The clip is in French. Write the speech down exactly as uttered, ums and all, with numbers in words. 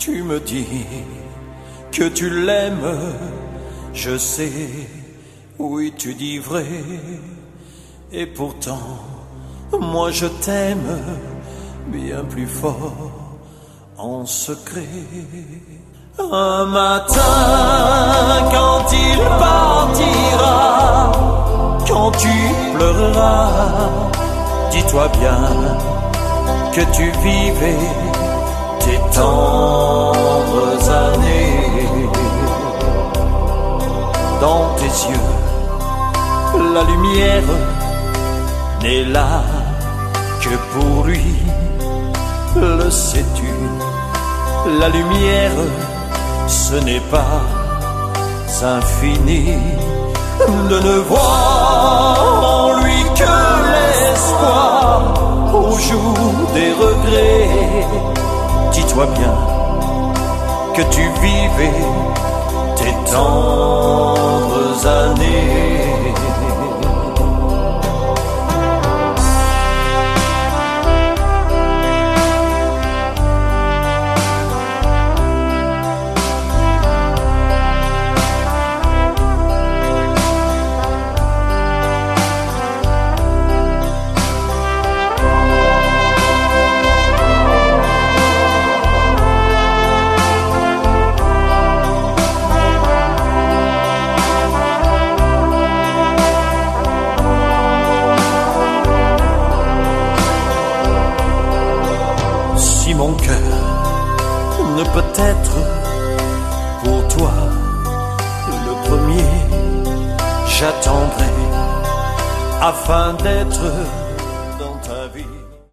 Tu me dis que tu l'aimes, je sais, oui tu dis vrai. Et pourtant, moi je t'aime bien plus fort en secret. Un matin, quand il partira, quand tu pleureras, dis-toi bien que tu vivais tes tendres années. Dans tes yeux, la lumière n'est là que pour lui, le sais-tu? La lumière, ce n'est pas infini. De ne voir en lui que l'espoir au jour des regrets. Dis-toi bien que tu vivais tes tendres années. Si mon cœur ne peut être pour toi le premier, j'attendrai afin d'être